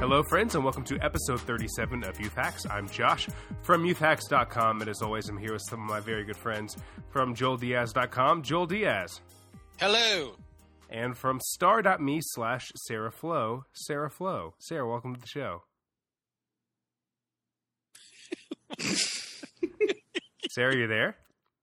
Hello, friends, and welcome to episode 37 of Youth Hacks. I'm Josh from youthhacks.com, and as always, I'm here with some of my very good friends from joeldiaz.com. Joel Diaz. Hello. And from star.me/Sarah Flo, Sarah Flo. Sarah, welcome to the show. Sarah, you there?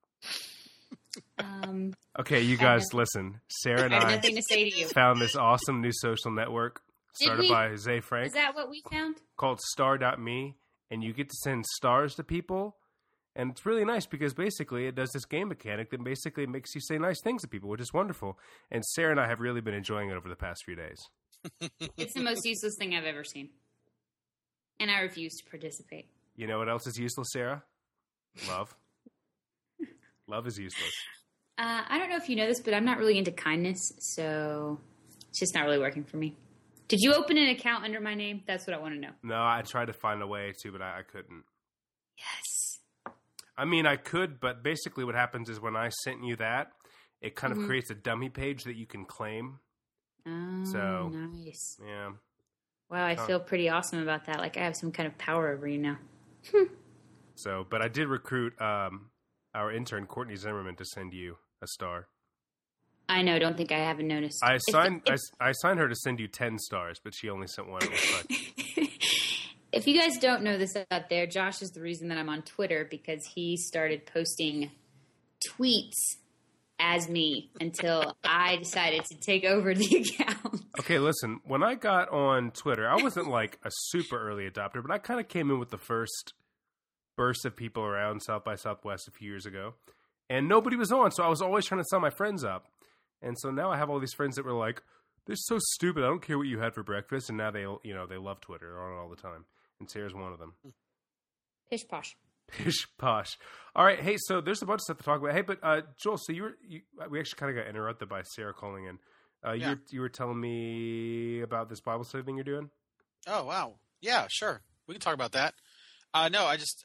Okay, you guys, listen. Sarah and I nothing to say to you. Found this awesome new social network started by Jose Frank. Is that what we found? Called star.me, and you get to send stars to people, and it's really nice because basically it does this game mechanic that basically makes you say nice things to people, which is wonderful. And Sarah and I have really been enjoying it over the past few days. It's the most useless thing I've ever seen, and I refuse to participate. You know what else is useless, Sarah? Love. Love is useless. I don't know if you know this, but I'm not really into kindness, so it's just not really working for me. Did you open an account under my name? That's what I want to know. No, I tried to find a way to, but I couldn't. Yes. I mean, I could, but basically what happens is when I sent you that, it kind of creates a dummy page that you can claim. Oh, so, nice. Yeah. Wow, I feel pretty awesome about that. Like I have some kind of power over you now. So, but I did recruit our intern, Courtney Zimmerman, to send you a star. I know. Don't think I haven't noticed. I assigned her to send you 10 stars, but she only sent one. It looks like. If you guys don't know this out there, Josh is the reason that I'm on Twitter because he started posting tweets as me until I decided to take over the account. Okay, listen. When I got on Twitter, I wasn't like a super early adopter, but I kind of came in with the first burst of people around South by Southwest a few years ago, and nobody was on, so I was always trying to sign my friends up. And so now I have all these friends that were like, "They're so stupid. I don't care what you had for breakfast." And now they love Twitter. They're on it all the time. And Sarah's one of them. Pish posh. Pish posh. All right. Hey, so there's a bunch of stuff to talk about. Hey, but Joel, so we actually kind of got interrupted by Sarah calling in. Yeah. You were telling me about this Bible study thing you're doing. Oh, wow. Yeah, sure. We can talk about that. No, I just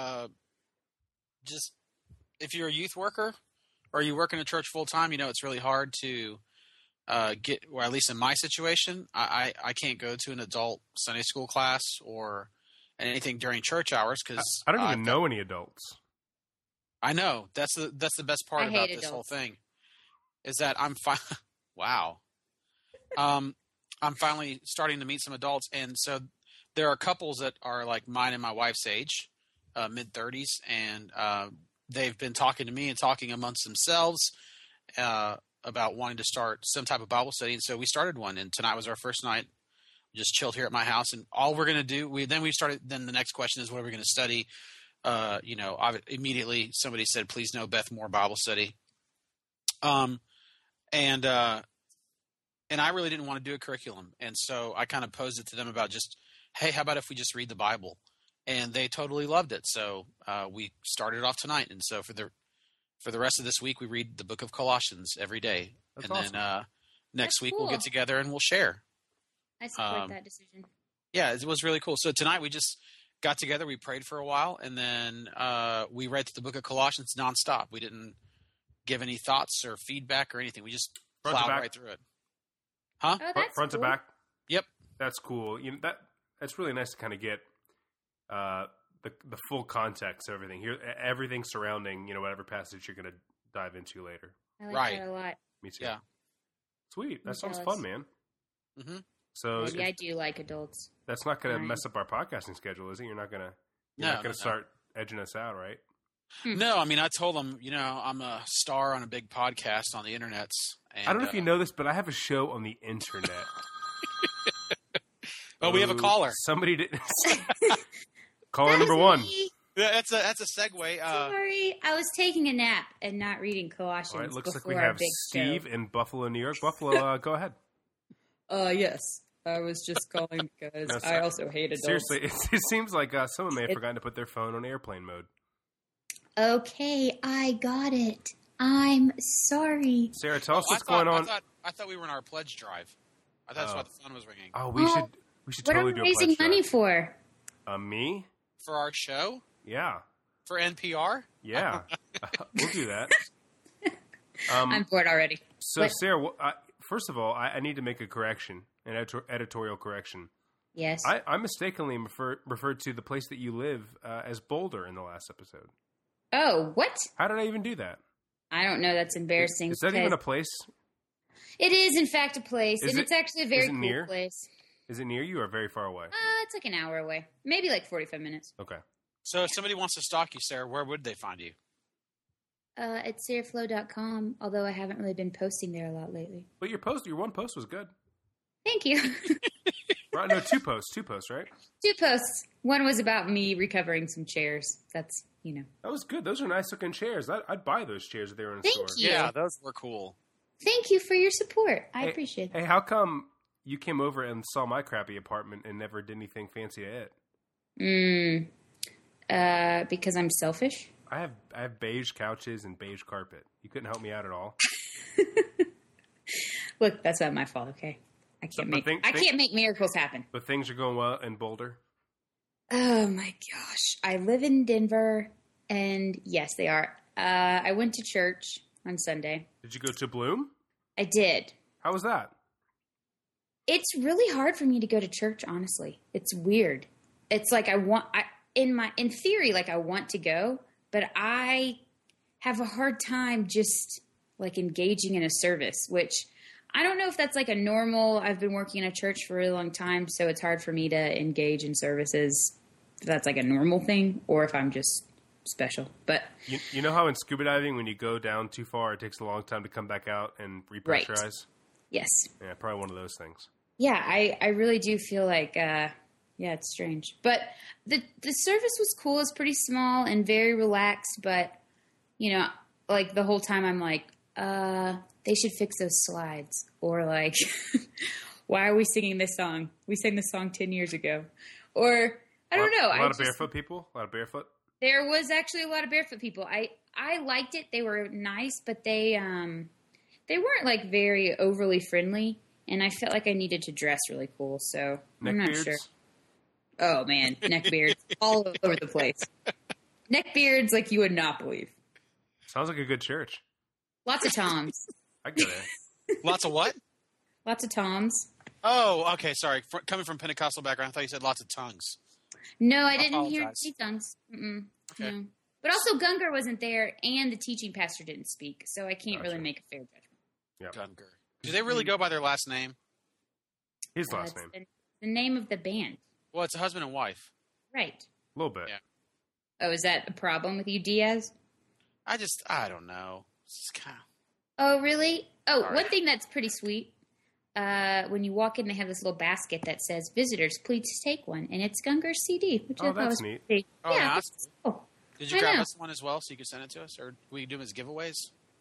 if you're a youth worker or you work in a church full time, it's really hard to get, or at least in my situation, I can't go to an adult Sunday school class or anything during church hours because I don't even know any adults. I know that's the best part about this whole thing is that wow. I'm finally starting to meet some adults, and so there are couples that are like mine and my wife's age, mid-30s, and they've been talking to me and talking amongst themselves about wanting to start some type of Bible study. And so we started one, and tonight was our first night. We just chilled here at my house, and all we're going to do, then the next question is, what are we going to study? Immediately somebody said, please no Beth Moore Bible study. And I really didn't want to do a curriculum. And so I kind of posed it to them about just, hey, how about if we just read the Bible? And they totally loved it. So we started off tonight. And so for the rest of this week, we read the book of Colossians every day. That's and awesome. Then next week cool. we'll get together and we'll share. I support that decision. Yeah, it was really cool. So tonight we just got together. We prayed for a while. And then we read the book of Colossians nonstop. We didn't give any thoughts or feedback or anything. We just plowed right through it. Huh? Oh, that's Front cool. to back? Yep. That's cool. That's really nice to kind of get the full context of everything. Here, everything surrounding whatever passage you're going to dive into later. I like Right. that a lot. Me too. Yeah. Sweet. That I'm sounds jealous. fun, man. Mm-hmm. So Maybe I do like adults. that's not going to Fine. mess up our podcasting schedule, is it? You're not going to No. start edging us out, right? No, I mean, I told them, I'm a star on a big podcast on the internet. And, I don't know if you know this, but I have a show on the internet. Oh, we have a caller. Somebody did. Caller number one. Me. Yeah, that's a segue. Sorry, I was taking a nap and not reading Colossians. All right, looks like before we our have big Steve show. in Buffalo, New York. Buffalo, go ahead. Yes. I was just calling because No, I also hate adults. Seriously, it seems like someone may have forgotten to put their phone on airplane mode. Okay, I got it. I'm sorry. Sarah, tell us what's going on. I thought we were in our pledge drive. I thought that's why the phone was ringing. Oh, we should What totally are do we a raising pledge money drive. for? Me? For our show? Yeah. For NPR? Yeah. We'll do that. I'm bored already. So, What? Sarah, first of all, I need to make a correction, an editorial correction. Yes. I mistakenly referred to the place that you live as Boulder in the last episode. Oh, what? How did I even do that? I don't know. That's embarrassing. Is that even a place? It is, in fact, a place. It's actually a very cool place. Is it near you or very far away? It's like an hour away. Maybe like 45 minutes. Okay. So if somebody wants to stalk you, Sarah, where would they find you? At sarahflow.com, although I haven't really been posting there a lot lately. But your one post was good. Thank you. Right, no, two posts, right? 2 posts. One was about me recovering some chairs. That's, That was good. Those are nice looking chairs. I'd buy those chairs if they were in a store. Thank you. Yeah, those were cool. Thank you for your support. I appreciate it. Hey, how come you came over and saw my crappy apartment and never did anything fancy to it? Because I'm selfish. I have beige couches and beige carpet. You couldn't help me out at all. Look, that's not my fault, okay? I can't make miracles happen. But things are going well in Boulder? Oh my gosh. I live in Denver, and yes, they are. I went to church on Sunday. Did you go to Bloom? I did. How was that? It's really hard for me to go to church, honestly. It's weird. It's like in theory, like I want to go, but I have a hard time just like engaging in a service, which I don't know if that's like a normal. I've been working in a church for a really long time, so it's hard for me to engage in services if that's like a normal thing or if I'm just special. But you know how in scuba diving, when you go down too far, it takes a long time to come back out and repressurize? Right. Yes. Yeah, probably one of those things. Yeah, I really do feel like, it's strange. But the service was cool. It's pretty small and very relaxed. But, like the whole time I'm like, they should fix those slides. Or like, why are we singing this song? We sang this song 10 years ago. Or, I don't know. A lot of barefoot people? A lot of barefoot? There was actually a lot of barefoot people. I liked it. They were nice, but they weren't like very overly friendly. And I felt like I needed to dress really cool, so I'm not sure. Oh, man. Neck beards all over the place. Neck beards like you would not believe. Sounds like a good church. Lots of toms. I get it. Lots of what? Lots of toms. Oh, okay. Sorry. Coming from Pentecostal background, I thought you said lots of tongues. No, I didn't hear any tongues. Okay. No. But also Gungor wasn't there, and the teaching pastor didn't speak, so I can't really make a fair judgment. Yeah. Gungor. Do they really go by their last name? His last name. The name of the band. Well, it's a husband and wife. Right. A little bit. Yeah. Oh, is that a problem with you, Diaz? I don't know. It's kind of... Oh, really? Oh, one thing that's pretty sweet. When you walk in, they have this little basket that says, "Visitors, please take one." And it's Gungor's CD, which I thought was neat. Pretty, yeah. That's cool. Did you grab us one as well so you could send it to us? Or will you do them as giveaways?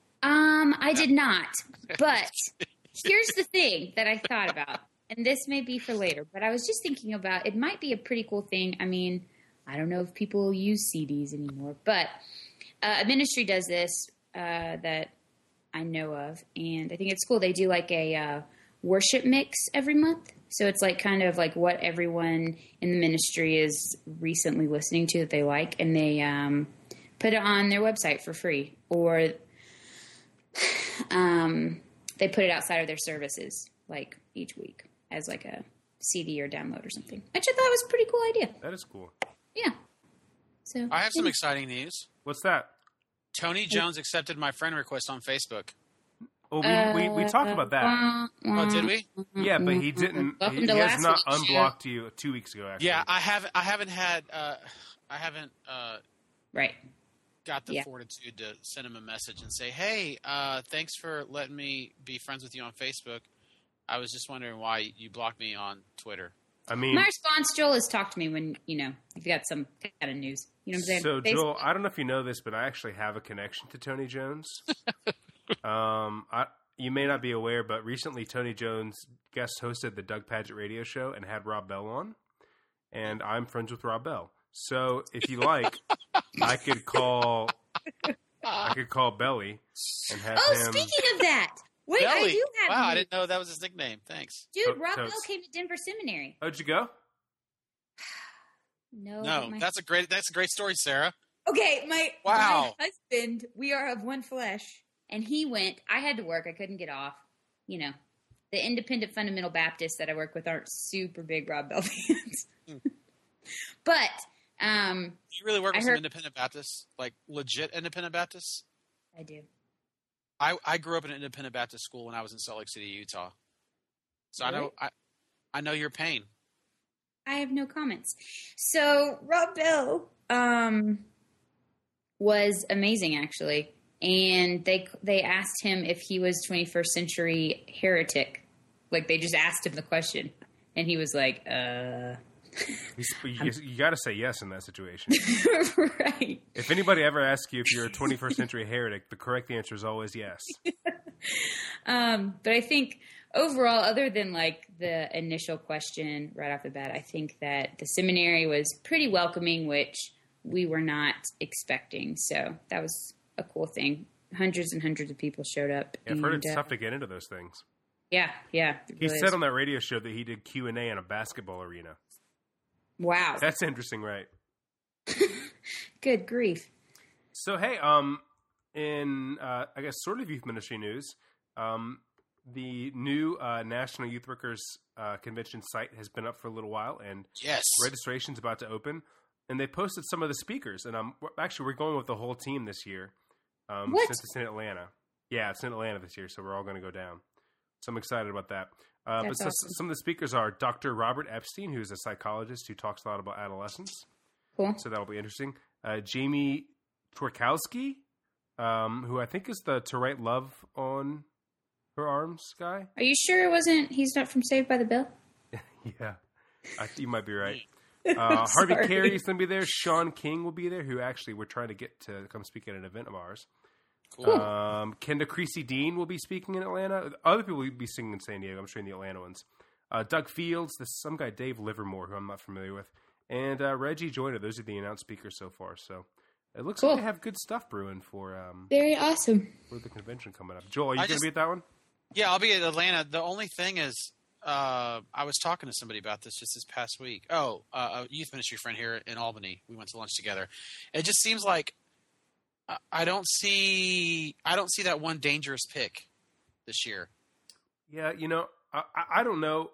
I did not. But here's the thing that I thought about. And this may be for later, but I was just thinking about it might be a pretty cool thing. I mean, I don't know if people use CDs anymore, but a ministry does this that I know of, and I think it's cool. They do like a worship mix every month. So it's like kind of like what everyone in the ministry is recently listening to that they like, and they put it on their website for free, or they put it outside of their services like each week as like a CD or download or something, which I thought was a pretty cool idea. That is cool. Yeah. So I have some exciting news. What's that? Tony Jones accepted my friend request on Facebook. Oh, we talked about that. Oh, did we? Yeah, but he didn't. He has not unblocked you 2 weeks ago. Actually, yeah, I haven't right. got the fortitude to send him a message and say, "Hey, thanks for letting me be friends with you on Facebook. I was just wondering why you blocked me on Twitter." I mean, my response, Joel, is talk to me when if you got some kind of news. You know what I'm saying? So, Joel, I don't know if you know this, but I actually have a connection to Tony Jones. You may not be aware, but recently Tony Jones guest hosted the Doug Padgett radio show and had Rob Bell on, and I'm friends with Rob Bell. So if you like, I could call Belly and have him. Oh, speaking of that, wait, Belly. I do have. Wow, I didn't know that was his nickname. Thanks, dude. Rob Bell came to Denver Seminary. How'd you go? No, that's a great story, Sarah. Okay, my husband, we are of one flesh, and he went. I had to work. I couldn't get off. the independent fundamental Baptists that I work with aren't super big Rob Bell fans. But you really work with some independent Baptists, like legit independent Baptists? I do. I grew up in an independent Baptist school when I was in Salt Lake City, Utah. So really? I know your pain. I have no comments. So Rob Bell was amazing, actually. And they asked him if he was 21st century heretic. Like, they just asked him the question. And he was like, You got to say yes in that situation. Right. If anybody ever asks you if you're a 21st century heretic, the correct answer is always yes. But I think overall, other than like the initial question right off the bat, I think that the seminary was pretty welcoming, which we were not expecting. So that was a cool thing. Hundreds and hundreds of people showed up. Yeah, I've heard it's tough to get into those things. Yeah. He said on that radio show that he did Q&A in a basketball arena. Wow. That's interesting, right? Good grief. So, hey, in, I guess, sort of youth ministry news, the new National Youth Workers Convention site has been up for a little while, and registration's about to open. And they posted some of the speakers, and we're going with the whole team this year. Since it's in Atlanta. Yeah, it's in Atlanta this year, so we're all going to go down. So I'm excited about that. But awesome. Some of the speakers are Dr. Robert Epstein, who's a psychologist who talks a lot about adolescence. Cool. So that'll be interesting. Jamie Twarkowski, who I think is the To Write Love on Her Arms guy. Are you sure he's not from Saved by the Bell? Yeah, you might be right. Harvey Carey's going to be there. Sean King will be there, who actually we're trying to get to come speak at an event of ours. Cool. Kenda Creasy Dean will be speaking in Atlanta. Other people will be singing in San Diego. I'm sure in the Atlanta ones. Doug Fields, some guy Dave Livermore, who I'm not familiar with, and Reggie Joyner. Those are the announced speakers so far. So it looks like they have good stuff brewing for very awesome for the convention coming up. Joel, are you going to be at that one? Yeah, I'll be at Atlanta. The only thing is, I was talking to somebody about this just this past week. A youth ministry friend here in Albany. We went to lunch together. It just seems like I don't see that one dangerous pick this year. Yeah, I don't know.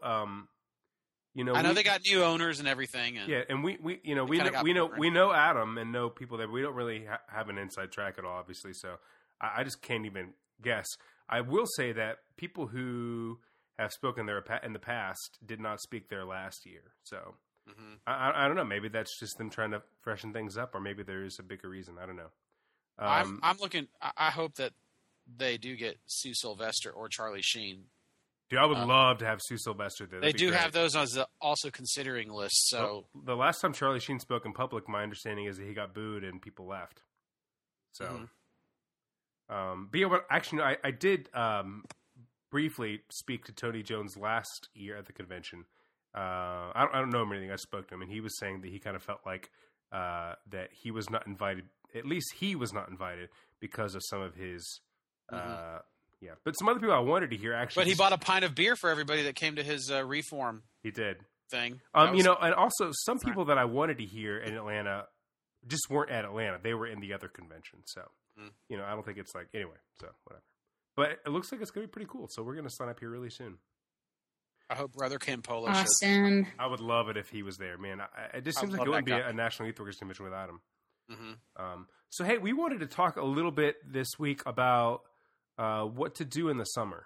I know they got new owners and everything. And yeah, and we know Adam and know people there. We don't really have an inside track at all, obviously. So I just can't even guess. I will say that people who have spoken there in the past did not speak there last year. So I don't know. Maybe that's just them trying to freshen things up, or maybe there is a bigger reason. I don't know. I'm looking. I hope that they do get Sue Sylvester or Charlie Sheen. Dude, I would love to have Sue Sylvester there. They do have those on the also considering list. So the last time Charlie Sheen spoke in public, my understanding is that he got booed and people left. So, but yeah, actually, I did briefly speak to Tony Jones last year at the convention. I don't know him or anything. I spoke to him, and he was saying that he kind of felt like that he was not invited. At least he was not invited because of some of his. Yeah, but some other people I wanted to hear actually. But he bought a pint of beer for everybody that came to his reform. He did thing. And also some people that I wanted to hear in Atlanta just weren't at Atlanta. They were in the other convention. So I don't think it's like anyway. So whatever. But it looks like it's going to be pretty cool. So we're going to sign up here really soon. I hope Brother Ken Polo. Awesome. I would love it if he was there, man. It just seems like it wouldn't be a National Youth Workers Convention without him. So hey, we wanted to talk a little bit this week about what to do in the summer.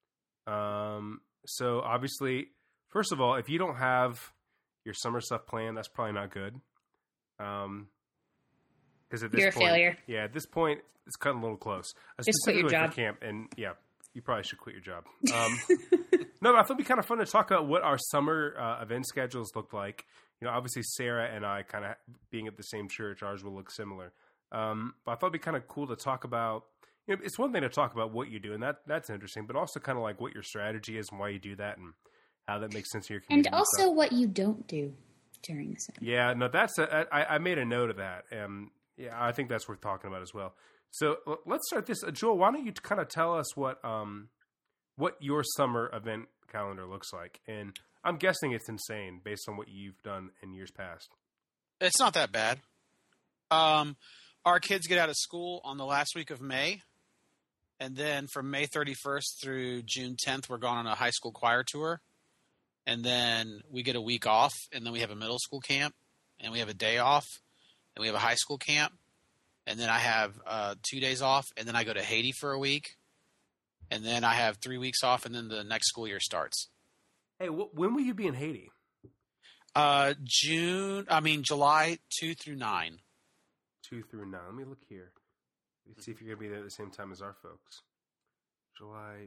So obviously, first of all, if you don't have your summer stuff planned, that's probably not good. Because at this point, you're a failure. Yeah, at this point, it's cutting a little close. Just quit your job. For camp, and yeah, you probably should quit your job. No, but I thought it'd be kind of fun to talk about what our summer event schedules look like. Obviously Sarah and I kind of being at the same church, ours will look similar. But I thought it'd be kind of cool to talk about. It's one thing to talk about what you do, and that's interesting, but also kind of like what your strategy is and why you do that and how that makes sense in your community. And also what you don't do during the summer. Yeah, no, I made a note of that. Yeah, I think that's worth talking about as well. So let's start this. Joel, why don't you kind of tell us what your summer event calendar looks like? And I'm guessing it's insane based on what you've done in years past. It's not that bad. Our kids get out of school on the last week of May. And then from May 31st through June 10th, we're going on a high school choir tour. And then we get a week off, and then we have a middle school camp, and we have a day off, and we have a high school camp. And then I have 2 days off, and then I go to Haiti for a week. And then I have 3 weeks off, and then the next school year starts. Hey, when will you be in Haiti? July 2 through 9. 2 through 9. Let me look here. Let's see if you're going to be there at the same time as our folks. July.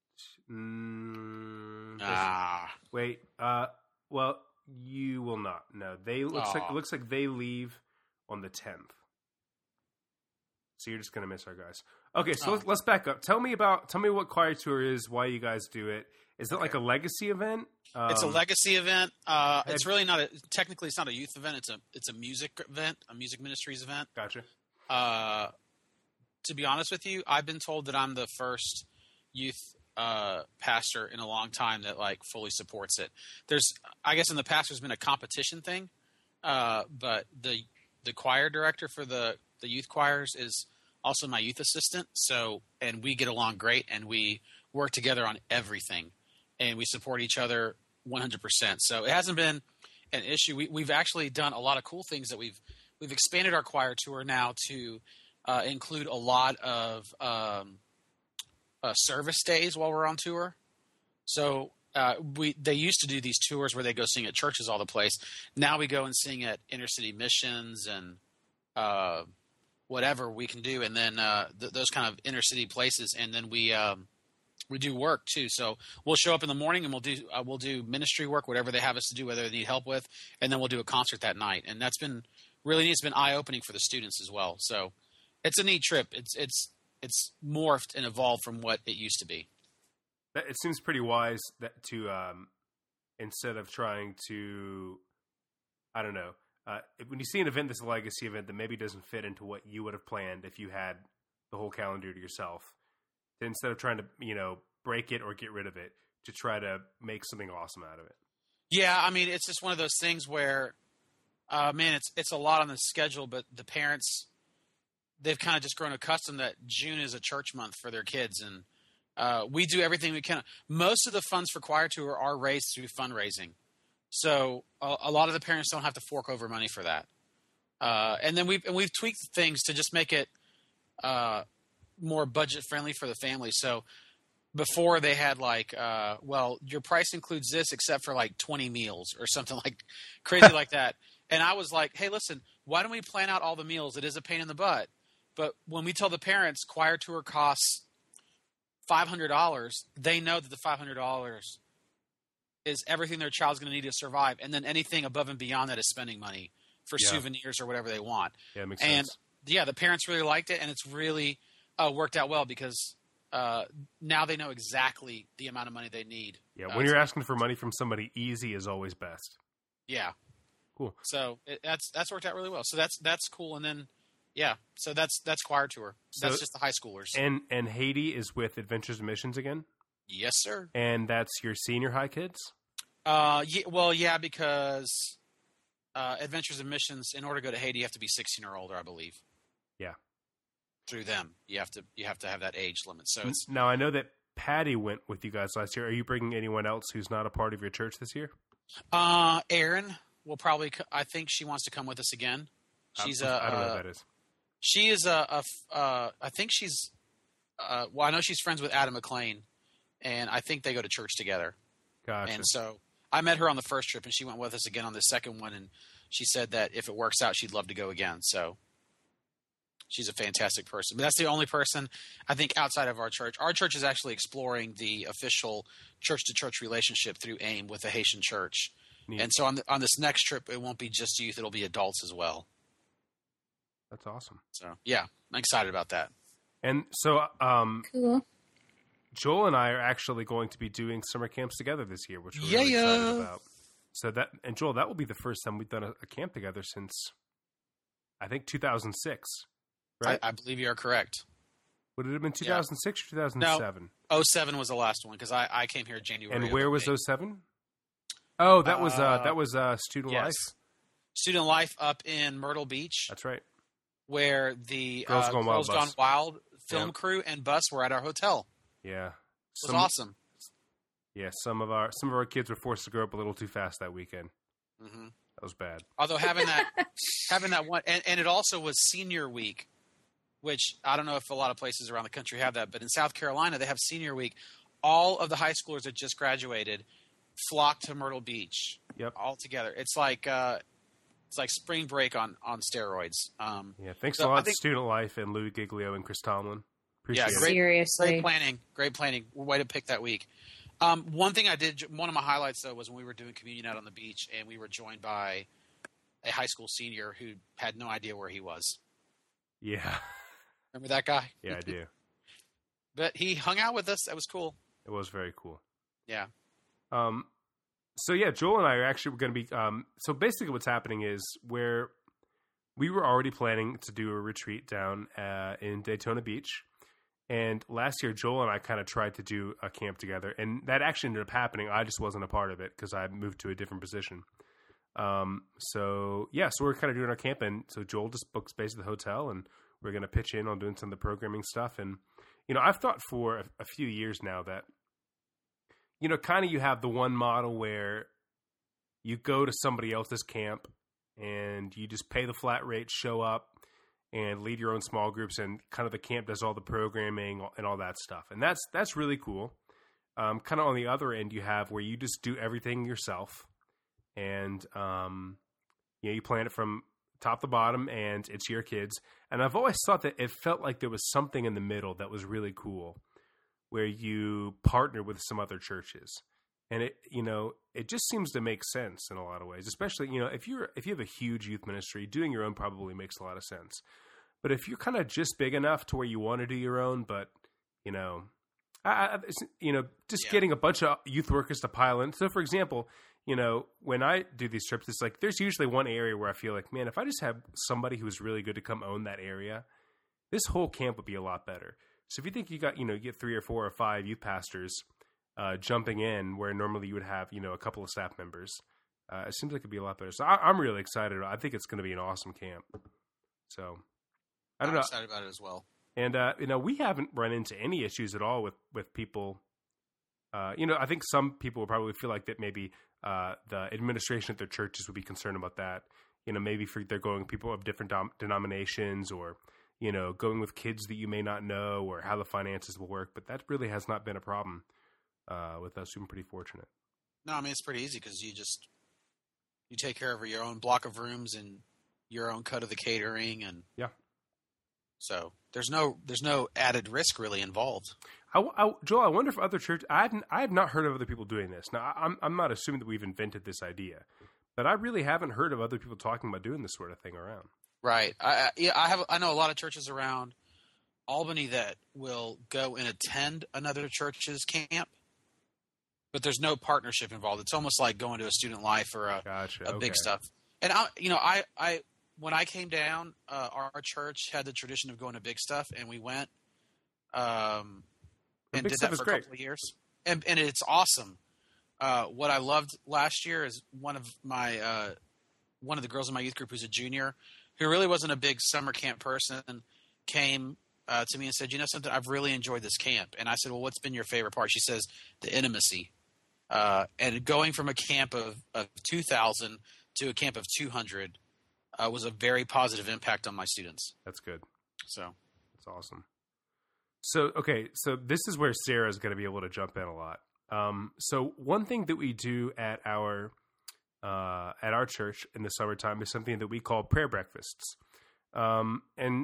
Wait. Well, you will not. No, it looks like they leave on the 10th. So you're just going to miss our guys. Okay, so let's back up. Tell me what choir tour is, why you guys do it. Is it like a legacy event? It's a legacy event. It's really not technically it's not a youth event. It's a music event, a music ministries event. Gotcha. To be honest with you, I've been told that I'm the first youth pastor in a long time that like fully supports it. I guess in the past there's been a competition thing, but the choir director for the youth choirs is also my youth assistant. So, and we get along great, and we work together on everything, and we support each other 100%. So it hasn't been an issue. We've actually done a lot of cool things that we've expanded our choir tour now to include a lot of service days while we're on tour. So they used to do these tours where they go sing at churches all the place. Now we go and sing at inner city missions and whatever we can do, and then those kind of inner city places, and then we do work too. So we'll show up in the morning and we'll do ministry work, whatever they have us to do, whether they need help with, and then we'll do a concert that night. And that's been really neat. It's been eye opening for the students as well. So it's a neat trip. It's morphed and evolved from what it used to be. It seems pretty wise that to instead of trying to, I don't know, when you see an event that's a legacy event that maybe doesn't fit into what you would have planned if you had the whole calendar to yourself, instead of trying to, break it or get rid of it, to try to make something awesome out of it. Yeah, I mean, it's just one of those things where, it's a lot on the schedule, but the parents, they've kind of just grown accustomed that June is a church month for their kids, and we do everything we can. Most of the funds for choir tour are raised through fundraising. So a lot of the parents don't have to fork over money for that. And then we've tweaked things to just make it more budget friendly for the family. So before they had like, your price includes this except for like 20 meals or something like crazy like that. And I was like, hey, listen, why don't we plan out all the meals? It is a pain in the butt. But when we tell the parents choir tour costs $500, they know that the $500 is everything their child's going to need to survive. And then anything above and beyond that is spending money for souvenirs or whatever they want. Yeah, it makes sense. And the parents really liked it, and it's really worked out well because now they know exactly the amount of money they need. Yeah, when you're asking for money from somebody, easy is always best. Yeah. Cool. So that's worked out really well. So that's cool. And then, so that's choir tour. That's just the high schoolers. And Haiti is with Adventures in Missions again? Yes, sir. And that's your senior high kids? Because Adventures in Missions, in order to go to Haiti, you have to be 16 or older, I believe. Yeah. Through them, you have to have that age limit. So now I know that Patty went with you guys last year. Are you bringing anyone else who's not a part of your church this year? Erin will probably. I think she wants to come with us again. She's I don't know what that is. She is I think she's. I know she's friends with Adam McLean, and I think they go to church together. Gotcha. And so I met her on the first trip, and she went with us again on the second one, and she said that if it works out, she'd love to go again. So she's a fantastic person. But that's the only person, I think, outside of our church. Our church is actually exploring the official church-to-church relationship through AIM with the Haitian church. Neat. And so on this next trip, it won't be just youth. It'll be adults as well. That's awesome. So, yeah, I'm excited about that. And so cool. Joel and I are actually going to be doing summer camps together this year, which we're really excited about. So Joel, that will be the first time we've done a camp together since, I think, 2006. Right? I believe you are correct. Would it have been 2006 or 2007? No, 07 was the last one because I came here in January. And where was 07? Oh, that was Student Life. Student Life up in Myrtle Beach. That's right. Where the Girls Gone Wild film crew and bus were at our hotel. Yeah. It was awesome. Yeah, some of our kids were forced to grow up a little too fast that weekend. Mm-hmm. That was bad. Although having that one, and it also was senior week, which I don't know if a lot of places around the country have that, but in South Carolina they have senior week. All of the high schoolers that just graduated flock to Myrtle Beach. Yep. All together. It's like spring break on steroids. Thanks a lot to Student Life and Louis Giglio and Chris Tomlin. Appreciate it. Seriously. Great planning. Way to pick that week. One thing I did, one of my highlights though, was when we were doing communion out on the beach, and we were joined by a high school senior who had no idea where he was. Yeah. Remember that guy? Yeah, I do. But he hung out with us. That was cool. It was very cool. Yeah. So yeah, Joel and I are actually going to be. So basically, what's happening is we were already planning to do a retreat down in Daytona Beach, and last year Joel and I kind of tried to do a camp together, and that actually ended up happening. I just wasn't a part of it because I moved to a different position. So we're kind of doing our camp, and so Joel just books space at the hotel, and we're going to pitch in on doing some of the programming stuff. And I've thought for a few years now that. Kind of you have the one model where you go to somebody else's camp and you just pay the flat rate, show up, and lead your own small groups, and kind of the camp does all the programming and all that stuff. And that's really cool. Kind of on the other end, you have where you just do everything yourself, and you plan it from top to bottom, and it's your kids. And I've always thought that it felt like there was something in the middle that was really cool, where you partner with some other churches. And it just seems to make sense in a lot of ways, especially, if you have a huge youth ministry, doing your own probably makes a lot of sense. But if you're kind of just big enough to where you want to do your own, but, getting a bunch of youth workers to pile in. So for example, when I do these trips, it's like, there's usually one area where I feel like, man, if I just have somebody who's really good to come own that area, this whole camp would be a lot better. So if you think you get 3 or 4 or 5 youth pastors jumping in where normally you would have, a couple of staff members, it seems like it'd be a lot better. So I'm really excited. I think it's going to be an awesome camp. So I'm excited about it as well. And, we haven't run into any issues at all with people. I think some people will probably feel like that maybe the administration at their churches would be concerned about that. Maybe they're going people of different denominations, or going with kids that you may not know, or how the finances will work. But that really has not been a problem with us. We've been pretty fortunate. No, I mean, it's pretty easy because you take care of your own block of rooms and your own cut of the catering. And yeah. So there's no added risk really involved. Joel, I wonder if other churches, I have not heard of other people doing this. Now, I'm not assuming that we've invented this idea, but I really haven't heard of other people talking about doing this sort of thing around. Right. I know a lot of churches around Albany that will go and attend another church's camp, but there's no partnership involved. It's almost like going to a Student Life or a big stuff. And I when I came down, our church had the tradition of going to big stuff, and we went and did that for a couple of years, and it's awesome. What I loved last year is one of the girls in my youth group who's a junior, who really wasn't a big summer camp person, came to me and said, something, I've really enjoyed this camp. And I said, well, what's been your favorite part? She says, the intimacy. And going from a camp of 2,000 to a camp of 200 was a very positive impact on my students. That's good. So that's awesome. So, okay. So this is where Sarah's going to be able to jump in a lot. So one thing that we do at our church in the summertime is something that we call prayer breakfasts. And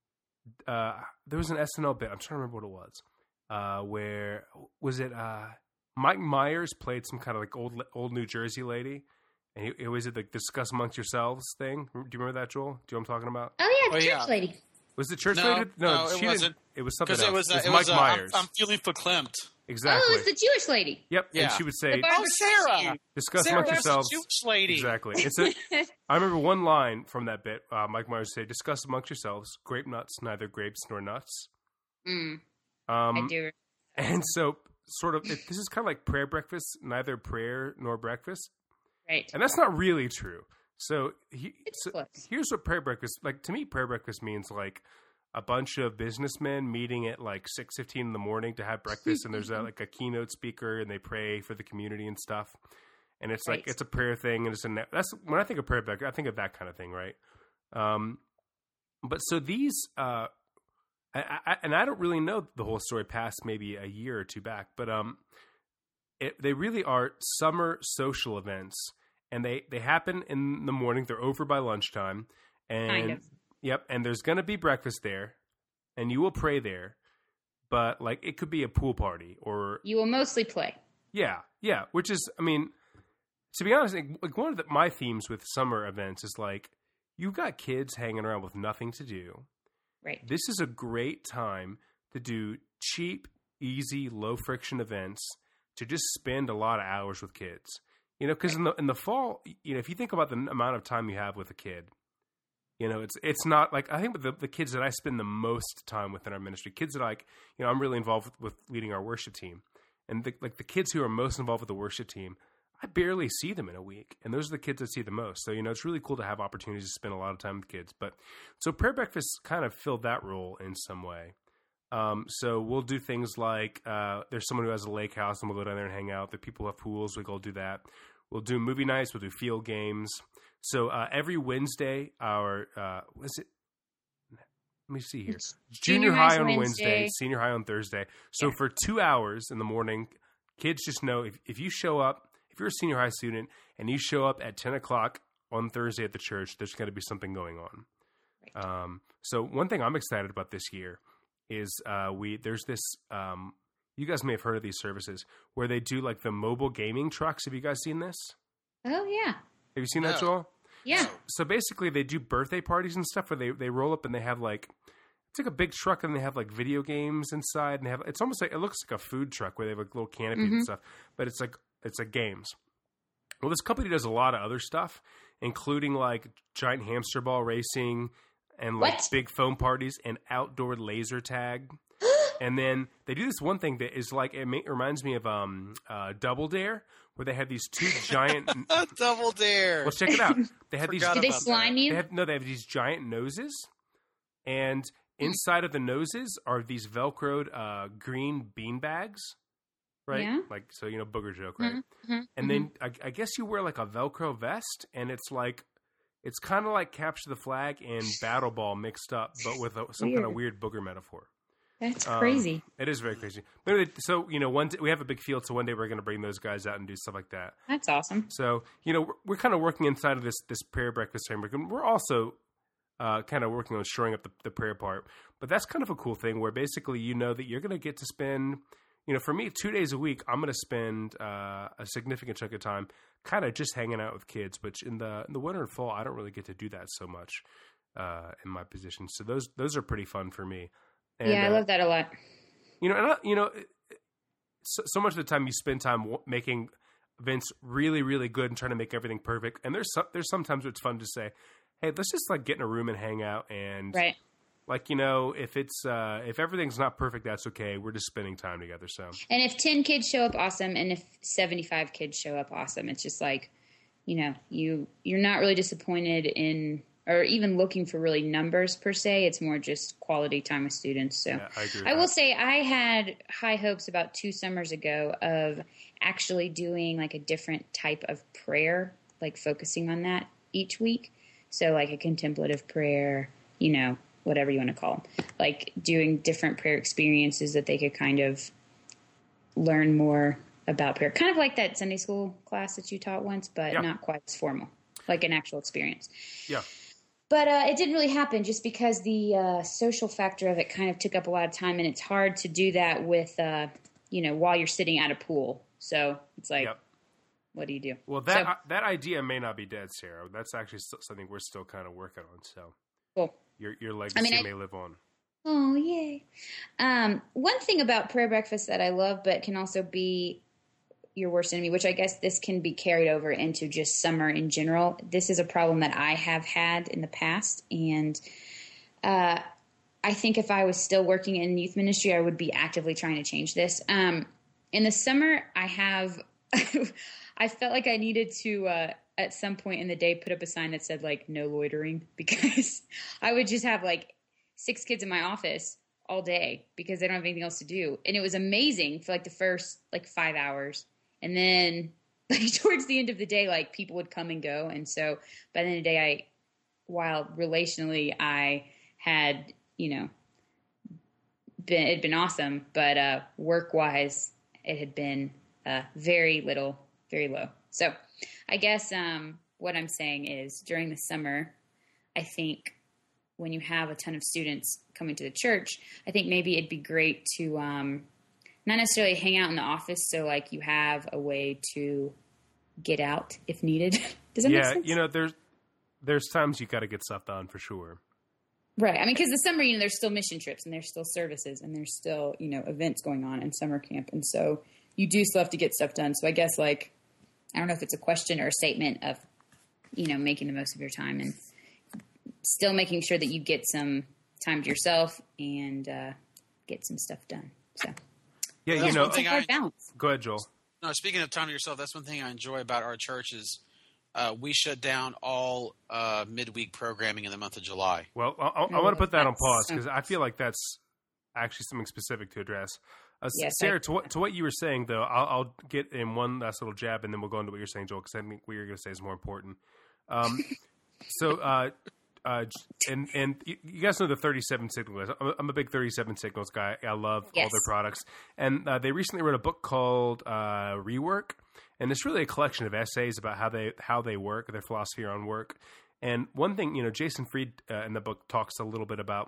there was an SNL bit, I'm trying to remember what it was, where was it Mike Myers played some kind of like old New Jersey lady, and he always did the discuss amongst yourselves thing. Do you remember that, Joel? Do you know what I'm talking about? Oh yeah, the church lady. Was it church lady? No, it wasn't. It was something else. It was Mike Myers. I'm feeling verklempt. Exactly. Oh, it was the Jewish lady. Yep. Yeah. And she would say, Sarah! Discuss amongst yourselves. Jewish lady. Exactly. I remember one line from that bit. Mike Myers would say, discuss amongst yourselves, grape nuts, neither grapes nor nuts. I do. And so, sort of, this is kind of like prayer breakfast, neither prayer nor breakfast. Right. And that's not really true. So, here's what prayer breakfast, like, to me, prayer breakfast means like, a bunch of businessmen meeting at like 6:15 in the morning to have breakfast, and there's like a keynote speaker, and they pray for the community and stuff. And it's like it's a prayer thing, and that's when I think of prayer back, I think of that kind of thing, right? But so these, and I don't really know the whole story past maybe a year or two back, but they really are summer social events, and they happen in the morning. They're over by lunchtime, and kind of. Yep, and there's going to be breakfast there, and you will pray there, but like it could be a pool party or you will mostly play. Yeah, which is, I mean, to be honest, like one of my themes with summer events is like you've got kids hanging around with nothing to do. Right. This is a great time to do cheap, easy, low friction events to just spend a lot of hours with kids. You know, because in the fall, you know, if you think about the amount of time you have with a kid. You know, it's not like I think with the kids that I spend the most time with in our ministry, kids that like, you know, I'm really involved with leading our worship team, and the kids who are most involved with the worship team, I barely see them in a week, and those are the kids I see the most. So you know, it's really cool to have opportunities to spend a lot of time with kids. But so prayer breakfast kind of filled that role in some way. So we'll do things like there's someone who has a lake house, and we'll go down there and hang out. The people who have pools, we go do that. We'll do movie nights. We'll do field games. So every Wednesday, our was it? Let me see here. Junior high on Wednesday, senior high on Thursday. So for 2 hours in the morning, kids just know if you show up, if you're a senior high student and you show up at 10 o'clock on Thursday at the church, there's going to be something going on. Right. So one thing I'm excited about this year is there's this. You guys may have heard of these services where they do like the mobile gaming trucks. Have you guys seen this? Oh yeah. Have you seen that, Joel? Yeah. So basically they do birthday parties and stuff where they roll up and they have like, it's like a big truck and they have like video games inside and it's almost like, it looks like a food truck where they have like little canopies and stuff, but it's like games. Well, this company does a lot of other stuff, including like giant hamster ball racing and like big foam parties and outdoor laser tag. And then they do this one thing that is like, it reminds me of Double Dare, where they have these two giant Double Dare. Well, check it out. They have these. Do they slime you? They have these giant noses, and inside of the noses are these Velcroed green bean bags, right? Yeah. Like so, you know, booger joke, right? And then I guess you wear like a Velcro vest, and it's kind of like Capture the Flag and Battle Ball mixed up, but with some kind of weird booger metaphor. That's crazy. It is very crazy. But anyway, so, you know, we have a big field, so one day we're going to bring those guys out and do stuff like that. That's awesome. So, you know, we're kind of working inside of this prayer breakfast framework, and we're also kind of working on shoring up the prayer part. But that's kind of a cool thing where basically you know that you're going to get to spend, you know, for me, 2 days a week, I'm going to spend a significant chunk of time kind of just hanging out with kids, which in the winter and fall, I don't really get to do that so much in my position. So those are pretty fun for me. And, I love that a lot. You know, so much of the time you spend time making events really, really good and trying to make everything perfect. And there's sometimes it's fun to say, hey, let's just like get in a room and hang out. And like, you know, if everything's not perfect, that's okay. We're just spending time together. So, and if 10 kids show up, awesome. And if 75 kids show up, awesome. It's just like, you know, you're not really disappointed in, or even looking for really numbers per se. It's more just quality time with students. So yeah, I agree with I will say I had high hopes about 2 summers ago of actually doing like a different type of prayer, like focusing on that each week. So like a contemplative prayer, you know, whatever you want to call them, like doing different prayer experiences that they could kind of learn more about prayer. Kind of like that Sunday school class that you taught once, but not quite as formal, like an actual experience. Yeah. But it didn't really happen just because the social factor of it kind of took up a lot of time, and it's hard to do that with, you know, while you're sitting at a pool. So it's like, what do you do? Well, that idea may not be dead, Sarah. That's actually something we're still kind of working on. So cool. Your legacy may live on. Oh, yay. One thing about prayer breakfast that I love, but can also be your worst enemy, which I guess this can be carried over into just summer in general. This is a problem that I have had in the past. And I think if I was still working in youth ministry, I would be actively trying to change this. In the summer, I felt like I needed to, at some point in the day, put up a sign that said like no loitering, because I would just have like 6 kids in my office all day because they don't have anything else to do. And it was amazing for like the first like 5 hours. And then like towards the end of the day, like people would come and go. And so by the end of the day, while relationally I had, it had been awesome, but work wise, it had been very little, very low. So I guess what I'm saying is during the summer, I think when you have a ton of students coming to the church, I think maybe it'd be great to not necessarily hang out in the office. So like you have a way to get out if needed. Does that make sense? There's times you got to get stuff done for sure. Right. I mean, because the summer, there's still mission trips and there's still services and there's still, events going on in summer camp. And so you do still have to get stuff done. So I guess I don't know if it's a question or a statement of, making the most of your time and still making sure that you get some time to yourself and get some stuff done. So yeah, it's a hard balance. Go ahead, Joel. No, speaking of time to yourself, that's one thing I enjoy about our church is we shut down all midweek programming in the month of July. Well, I want to put that on pause because I feel like that's actually something specific to address. Yes, Sarah, to what you were saying, though, I'll get in one last little jab, and then we'll go into what you're saying, Joel, because I think what you're going to say is more important. And you guys know the 37 Signals. I'm a big 37 Signals guy. I love all their products. And they recently wrote a book called Rework. And it's really a collection of essays about how they work, their philosophy on work. And one thing, Jason Fried in the book talks a little bit about,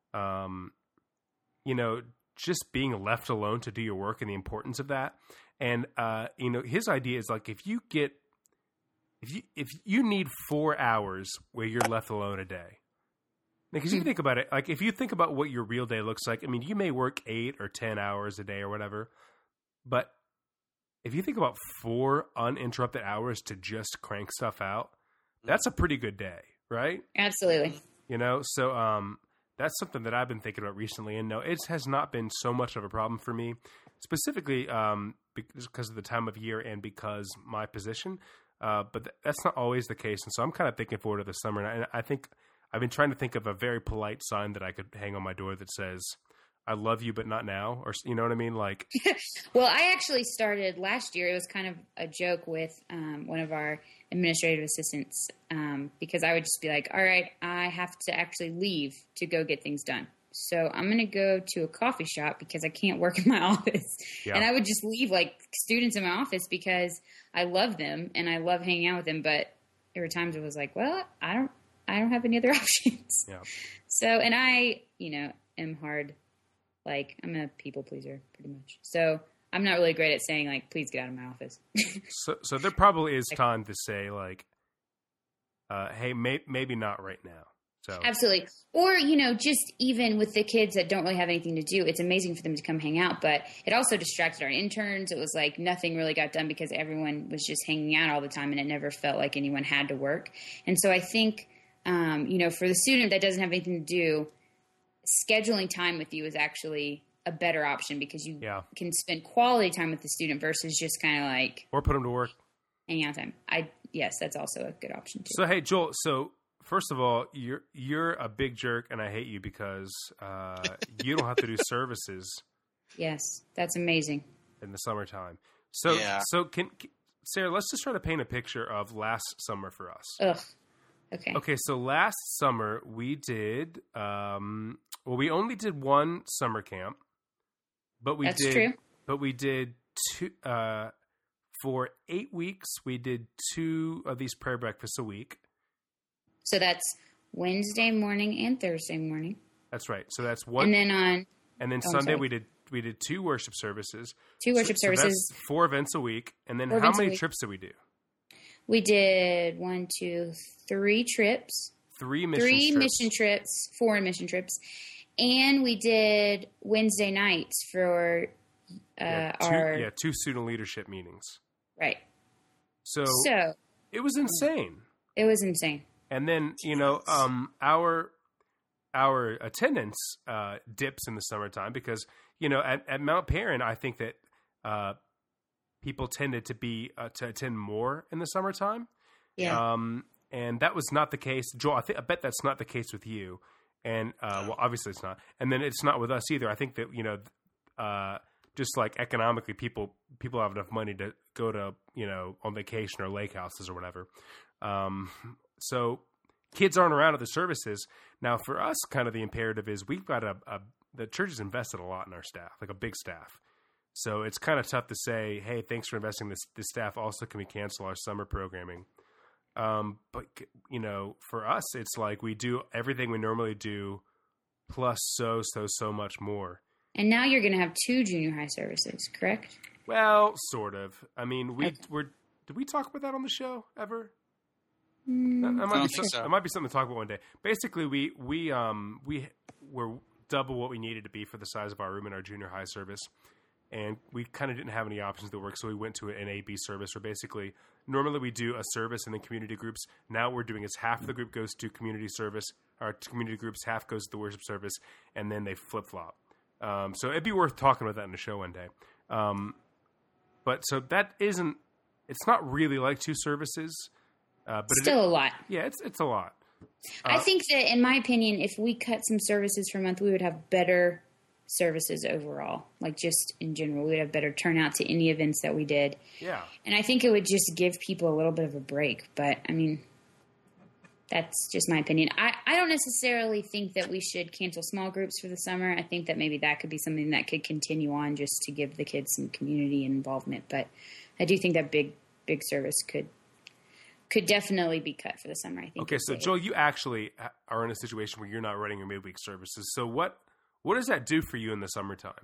just being left alone to do your work and the importance of that. And, his idea is like, if you need 4 hours where you're left alone a day, because you think about it, like if you think about what your real day looks like, I mean, you may work 8 or 10 hours a day or whatever, but if you think about 4 uninterrupted hours to just crank stuff out, that's a pretty good day, right? Absolutely. So that's something that I've been thinking about recently. And no, it has not been so much of a problem for me, specifically because of the time of year and because my position. But that's not always the case. And so I'm kind of thinking forward to the summer. And I think I've been trying to think of a very polite sign that I could hang on my door that says, I love you, but not now. Or, you know what I mean? Like, well, I actually started last year. It was kind of a joke with one of our administrative assistants because I would just be like, all right, I have to actually leave to go get things done. So I'm going to go to a coffee shop because I can't work in my office. Yeah. And I would just leave like students in my office because I love them and I love hanging out with them. But there were times it was like, well, I don't have any other options. Yeah. So, and I, am hard. Like I'm a people pleaser pretty much. So I'm not really great at saying like, please get out of my office. So there probably is time to say like, hey, maybe not right now. So. Absolutely. Or, just even with the kids that don't really have anything to do, it's amazing for them to come hang out. But it also distracted our interns. It was like nothing really got done because everyone was just hanging out all the time and it never felt like anyone had to work. And so I think, for the student that doesn't have anything to do, scheduling time with you is actually a better option because you can spend quality time with the student versus just kind of like... Or put them to work. Hang out time. Yes, that's also a good option too. So, hey, Joel, first of all, you're a big jerk, and I hate you because you don't have to do services. Yes, that's amazing. In the summertime. So Sarah, let's just try to paint a picture of last summer for us. Ugh. Okay. Okay, so last summer we did. We only did one summer camp, but That's true. But we did 2 for 8 weeks. We did 2 of these prayer breakfasts a week. So that's Wednesday morning and Thursday morning. That's right. So that's one. And then Sunday we did 2 worship services. 2 worship services. So that's 4 events a week. And then how many trips did we do? We did 1, 2, 3 trips. 3 mission trips. 4 mission trips. And we did Wednesday nights for our 2 student leadership meetings. Right. So it was insane. It was insane. And then, our attendance dips in the summertime because, at Mount Perrin, I think that people tended to be to attend more in the summertime. Yeah. And that was not the case. Joel, I bet that's not the case with you. And well, obviously it's not. And then it's not with us either. I think that just like economically, people have enough money to go to on vacation or lake houses or whatever. So kids aren't around at the services. Now for us, kind of the imperative is we've got the church has invested a lot in our staff, like a big staff. So it's kind of tough to say, hey, thanks for investing this staff. Also, can we cancel our summer programming? But for us, it's like we do everything we normally do, plus so much more. And now you're going to have 2 junior high services, correct? Well, sort of. I mean, did we talk about that on the show ever? That might be something to talk about one day. Basically, we were double what we needed to be for the size of our room in our junior high service. And we kind of didn't have any options that work, so we went to an A-B service, where basically normally we do a service and then community groups. Now what we're doing is half the group goes to community service, or to community groups, half goes to the worship service, and then they flip-flop. So it'd be worth talking about that in the show one day. But so that isn't – it's not really like 2 services. But still a lot. Yeah, it's a lot. I think that, in my opinion, if we cut some services for a month, we would have better – services overall, like just in general, we would have better turnout to any events that we did. Yeah. And I think it would just give people a little bit of a break. But I mean, that's just my opinion. I don't necessarily think that we should cancel small groups for the summer. I think that maybe that could be something that could continue on just to give the kids some community involvement. But I do think that big service could definitely be cut for the summer, I think. Okay, so Joel, you actually are in a situation where you're not running your midweek services. So what does that do for you in the summertime?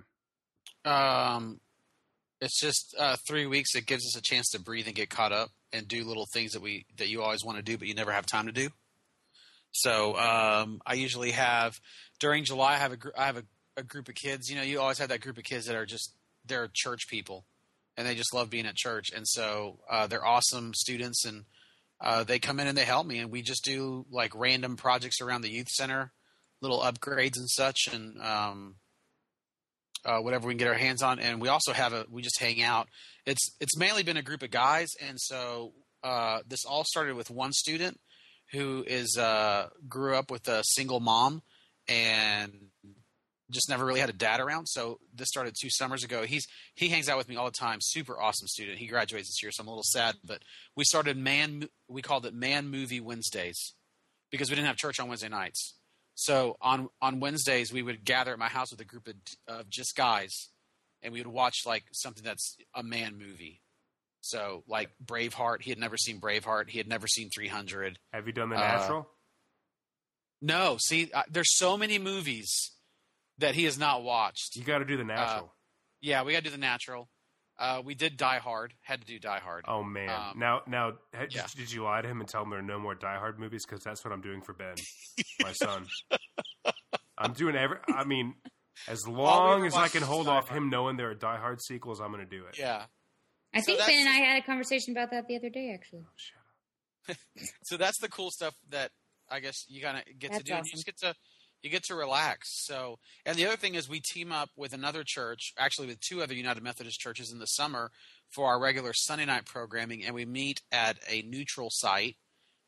It's just 3 weeks. It gives us a chance to breathe and get caught up and do little things that you always want to do, but you never have time to do. So I usually have during July. I have a group of kids. You always have that group of kids that are they're church people, and they just love being at church. And so they're awesome students, and they come in and they help me, and we just do like random projects around the youth center. Little upgrades and such, and whatever we can get our hands on. And we also we just hang out. It's mainly been a group of guys, and so this all started with one student who grew up with a single mom and just never really had a dad around. So this started 2 summers ago. He hangs out with me all the time. Super awesome student. He graduates this year, so I'm a little sad. But we started we called it Man Movie Wednesdays because we didn't have church on Wednesday nights. So on Wednesdays, we would gather at my house with a group of just guys, and we would watch like something that's a man movie. So like Braveheart. He had never seen Braveheart. He had never seen 300. Have you done The Natural? No. See, there's so many movies that he has not watched. You got to do The Natural. Yeah, we got to do The Natural. We did Die Hard. Had to do Die Hard. Oh man! Now, did you lie to him and tell him there are no more Die Hard movies? Because that's what I'm doing for Ben, my son. I'm doing as long as I can hold off him knowing there are Die Hard sequels, I'm going to do it. Yeah. I think Ben and I had a conversation about that the other day, actually. Oh, shut up. So that's the cool stuff that I guess you kind of get to do. Awesome. And you get to relax. So, and the other thing is we team up with another church, actually with 2 other United Methodist churches in the summer for our regular Sunday night programming, and we meet at a neutral site.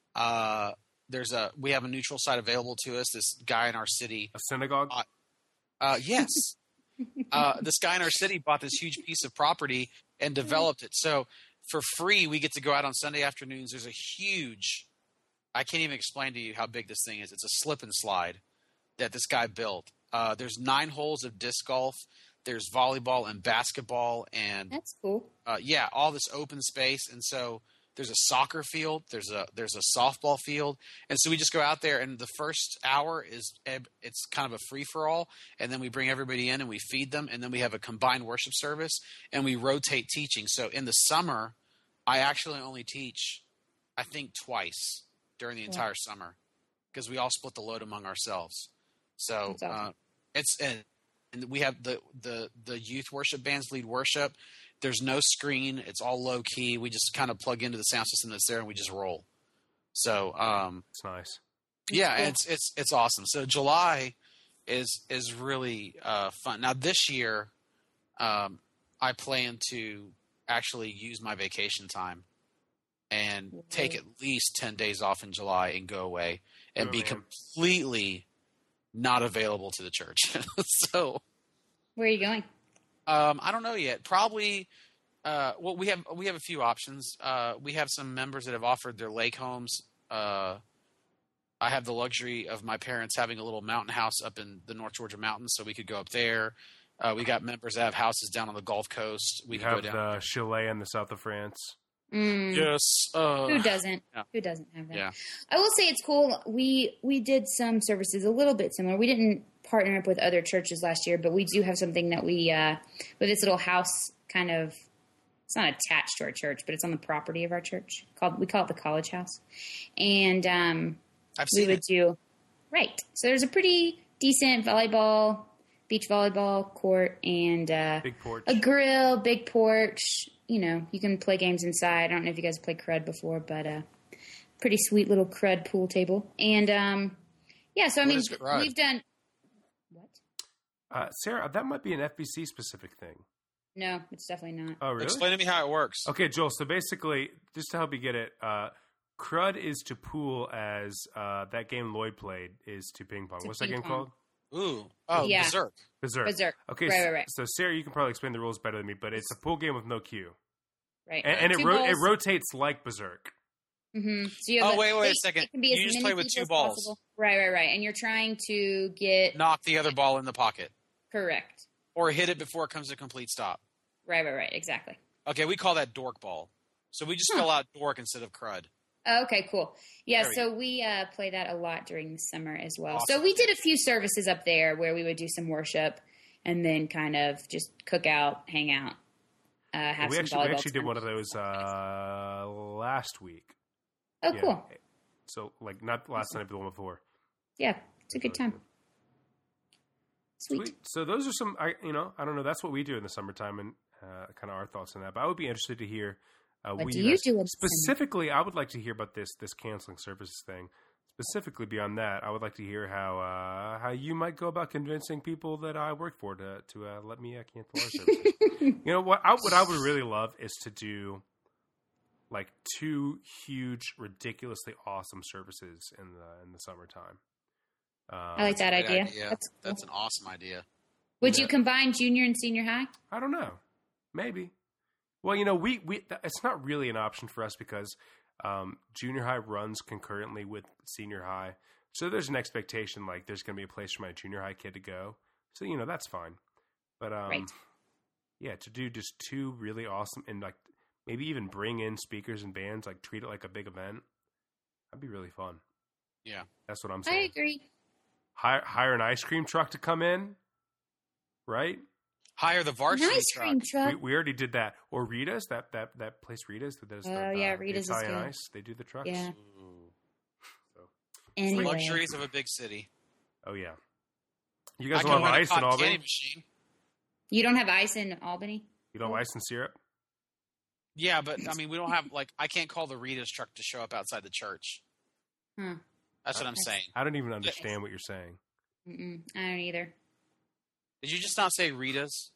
We have a neutral site available to us. This guy in our city, a synagogue. Yes. This guy in our city bought this huge piece of property and developed it. So for free, we get to go out on Sunday afternoons. There's a huge – I can't even explain to you how big this thing is. It's a slip and slide that this guy built. There's 9 holes of disc golf. There's volleyball and basketball. And that's cool. All this open space. And so there's a soccer field. There's a softball field. And so we just go out there, and the first hour it's kind of a free-for-all. And then we bring everybody in and we feed them. And then we have a combined worship service, and we rotate teaching. So in the summer, I actually only teach, I think, twice during the entire summer because we all split the load among ourselves. So awesome. And we have the youth worship bands lead worship. There's no screen. It's all low key. We just kind of plug into the sound system that's there and we just roll. So it's nice. Yeah, cool. It's awesome. So July is really fun. Now this year, I plan to actually use my vacation time and take at least 10 days off in July and go away and be completely not available to the church. So, where are you going? I don't know yet. Probably. Well, we have a few options. We have some members that have offered their lake homes. I have the luxury of my parents having a little mountain house up in the North Georgia mountains, so we could go up there. We got members that have houses down on the Gulf Coast. We have go down the chalet in the south of France. Yes. Who doesn't? Yeah. Who doesn't have that? Yeah. I will say it's cool. We did some services a little bit similar. We didn't partner up with other churches last year, but we do have something that we with this little house kind of. It's not attached to our church, but it's on the property of our church. We call it the College House, and we would do right. So there's a pretty decent beach volleyball court, and big porch, a grill, big porch. You know, you can play games inside. I don't know if you guys played Crud before, but pretty sweet little Crud pool table. And yeah, so I mean, we've done what? Sarah, that might be an FBC specific thing. No, it's definitely not. Oh, really? Explain to me how it works. Okay, Joel. So basically, just to help you get it, Crud is to pool as that game Lloyd played is to ping pong. What's that game called? Ooh. Oh, yeah. Berserk. Okay, right. So Sarah, you can probably explain the rules better than me, but it's a pool game with no cue. Right. And it rotates like Berserk. Mm-hmm. So you have wait a second. You just play with two balls. Possible. Right. And you're trying to knock the other ball in the pocket. Correct. Or hit it before it comes to complete stop. Right. Exactly. Okay, we call that dork ball. So we just spell out dork instead of crud. Oh, okay, cool. Yeah, so we play that a lot during the summer as well. Awesome. So we did a few services up there where we would do some worship and then kind of just cook out, hang out, have some volleyball. We actually did one of those last week. Oh, yeah. Cool. So, like, not last night, but the one before. Yeah, it's a good time. Sweet. So those are some, I don't know. That's what we do in the summertime, and kind of our thoughts on that. But I would be interested to hear. What do you do? Specifically, I would like to hear about this canceling services thing. Specifically, beyond that, I would like to hear how you might go about convincing people that I work for to let me cancel our services. You know what? What I would really love is to do like 2 huge, ridiculously awesome services in the summertime. I like that idea. That's an awesome idea. Would you combine junior and senior high? I don't know. Maybe. Well, we it's not really an option for us because junior high runs concurrently with senior high. So there's an expectation like there's going to be a place for my junior high kid to go. So, that's fine. But yeah, to do just 2 really awesome and like maybe even bring in speakers and bands, like treat it like a big event. That'd be really fun. Yeah. That's what I'm saying. I agree. Hire an ice cream truck to come in, right? Hire the varsity truck. We already did that. Or Rita's, that place Rita's that does Rita's Italian is good. ice. They do the trucks. Yeah. So. Anyway. The luxuries of a big city. Oh yeah. You guys don't have ice in Albany? You don't have ice in Albany? You don't have ice and syrup? Yeah, but I mean, we don't have I can't call the Rita's truck to show up outside the church. That's what I'm saying. I don't even understand what you're saying. I don't either. Did you just not say Rita's?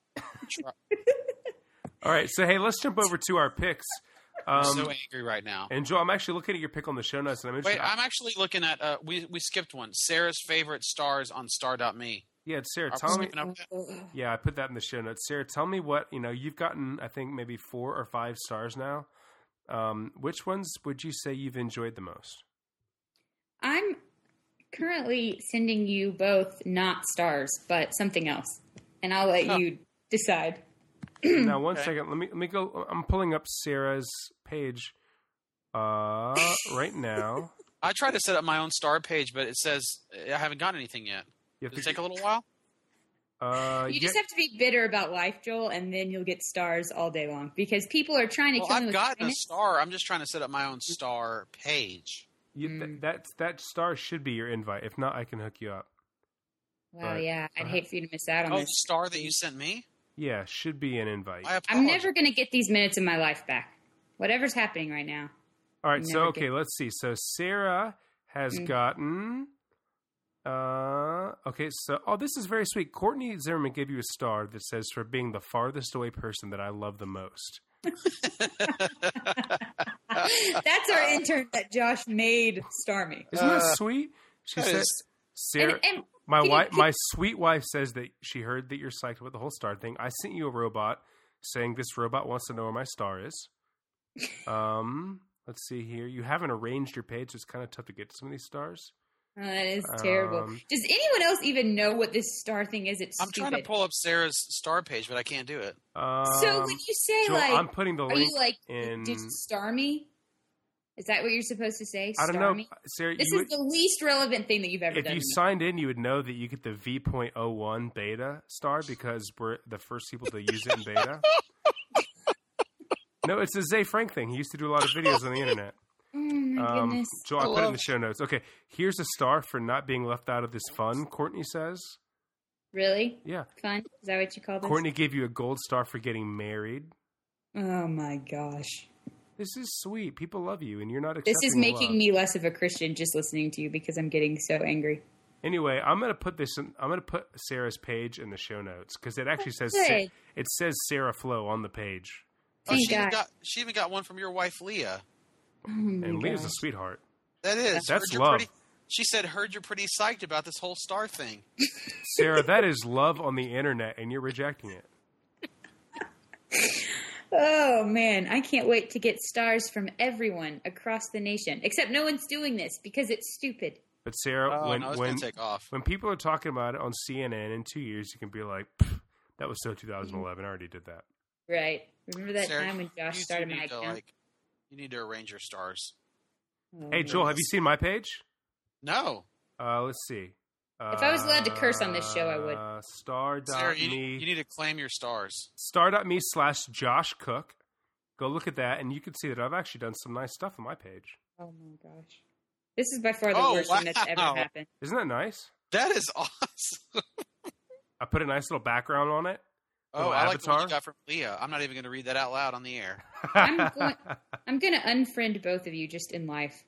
All right, so hey, let's jump over to our picks. I'm so angry right now. And Joel, I'm actually looking at your pick on the show notes, and I'm actually looking at. We skipped one. Sarah's favorite stars on Star.me. Yeah, Sarah, tell me. Yeah, I put that in the show notes. Sarah, tell me what you've gotten. I think maybe 4 or 5 stars now. Which ones would you say you've enjoyed the most? I'm currently sending you both not stars, but something else, and I'll let you decide. Now, one second. Let me go. I'm pulling up Sarah's page right now. I tried to set up my own star page, but it says I haven't gotten anything yet. Does it take a little while? You just have to be bitter about life, Joel, and then you'll get stars all day long because people are trying to kill me. I've gotten a star. I'm just trying to set up my own star page. That star should be your invite. If not, I can hook you up. Well, yeah, I'd hate for you to miss out on this. The star that you sent me? Yeah, should be an invite. I'm never going to get these minutes of my life back. Whatever's happening right now. All right, so, okay, let's see. So Sarah has gotten... okay, so... Oh, this is very sweet. Courtney Zimmerman gave you a star that says, for being the farthest away person that I love the most. That's our intern that Josh made star me. Isn't that sweet? She says, Sarah... My sweet wife says that she heard that you're psyched about the whole star thing. I sent you a robot saying this robot wants to know where my star is. Let's see here. You haven't arranged your page, so it's kind of tough to get to some of these stars. Oh, that is terrible. Does anyone else even know what this star thing is? It's stupid. I'm trying to pull up Sarah's star page, but I can't do it. So when you say, Joel, I'm putting the link in... Did you star me? Is that what you're supposed to say? I don't know. Me? Sarah, this is the least relevant thing that you've ever done. If you signed in, you would know that you get the V.01 beta star because we're the first people to use it in beta. No, it's a Zay Frank thing. He used to do a lot of videos on the internet. Oh, my goodness. Joel, I put it in the show notes. Okay, here's a star for not being left out of this fun, Courtney says. Really? Yeah. Fun? Is that what you call this? Courtney gave you a gold star for getting married. Oh, my gosh. This is sweet. People love you, and you're not accepting This is making me less of a Christian just listening to you because I'm getting so angry. Anyway, I'm gonna put Sarah's page in the show notes because it actually says it says Sarah Flo on the page. Oh, she even got one from your wife, Leah. Oh, and Leah's a sweetheart. That is. That's love. She said, heard you're pretty psyched about this whole star thing. Sarah, that is love on the internet, and you're rejecting it. Oh, man. I can't wait to get stars from everyone across the nation. Except no one's doing this because it's stupid. But Sarah, when people are talking about it on CNN in 2 years, you can be like, that was so 2011. I already did that. Right. Remember that Sarah, time when Josh started my account? You need to arrange your stars. Oh, hey, Joel, have you seen my page? No. Let's see. If I was allowed to curse on this show, I would. Star.me. Sarah, you need to claim your stars. Star.me/Josh Cook. Go look at that, and you can see that I've actually done some nice stuff on my page. Oh, my gosh. This is by far the worst thing that's ever happened. Isn't that nice? That is awesome. I put a nice little background on it. Oh, I like what you got from Leah. I'm not even going to read that out loud on the air. I'm going to unfriend both of you just in life.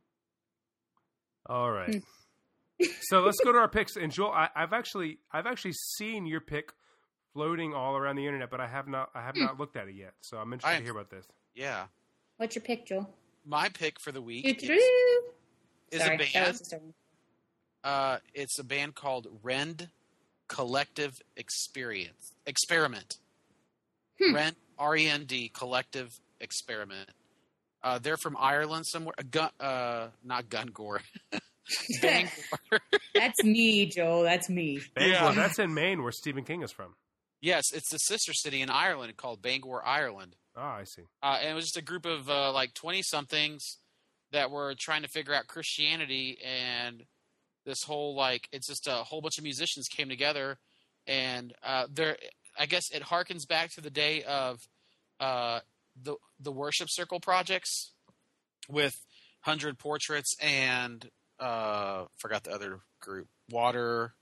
All right. So let's go to our picks. And Joel, I've actually seen your pick floating all around the internet, but I have not looked at it yet. So I'm interested to hear about this. Yeah. What's your pick, Joel? My pick for the week is Sorry, a band. It's a band called Rend Collective Experiment. Rend, R-E-N-D, Collective Experiment. They're from Ireland somewhere. Not Gungor. Bangor. That's me, Joel. That's me. Bangor, that's in Maine, where Stephen King is from. Yes, it's the sister city in Ireland called Bangor, Ireland. Ah, I see. And it was just a group of 20-somethings that were trying to figure out Christianity, and this whole it's just a whole bunch of musicians came together, and I guess it harkens back to the day of the Worship Circle projects with 100 Portraits and forgot the other group, Waterdeep.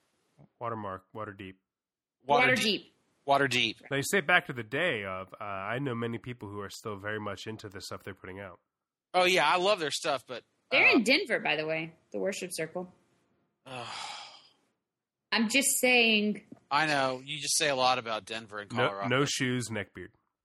Waterdeep. Now you say back to the day of, I know many people who are still very much into the stuff they're putting out. Oh yeah, I love their stuff, but they're in Denver, by the way, the Worship Circle. I'm just saying. I know you just say a lot about Denver and Colorado. No shoes, neckbeard.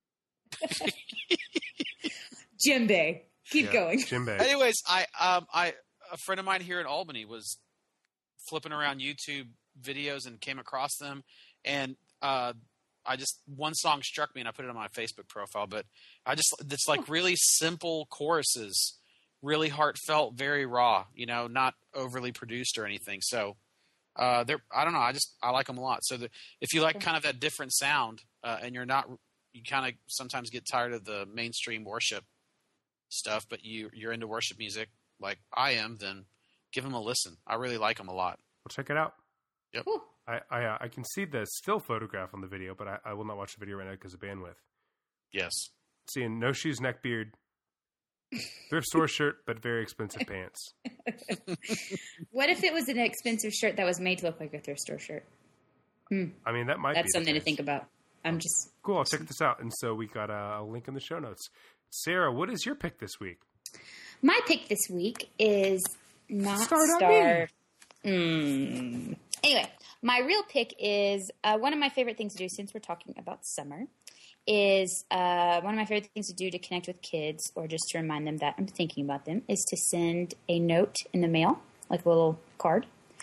Djembe. Keep going. Djembe. Anyways, a friend of mine here in Albany was flipping around YouTube videos and came across them, and one song struck me and I put it on my Facebook profile, but it's like really simple choruses, really heartfelt, very raw, not overly produced or anything. So, I don't know. I like them a lot. So if you like kind of that different sound, and you kind of sometimes get tired of the mainstream worship stuff, but you're into worship music like I am, then give them a listen. I really like them a lot. Well, check it out. Yep. Cool. I can see the still photograph on the video, but I will not watch the video right now because of bandwidth. Yes. Seeing no shoes, neck beard, thrift store shirt, but very expensive pants. What if it was an expensive shirt that was made to look like a thrift store shirt? I mean, that's something to think about. I'm just cool. I'll check this out. And so we got a link in the show notes. Sarah, what is your pick this week? My pick this week is not Star. Anyway, my real pick is one of my favorite things to do since we're talking about summer is one of my favorite things to do to connect with kids or just to remind them that I'm thinking about them is to send a note in the mail, like a little card.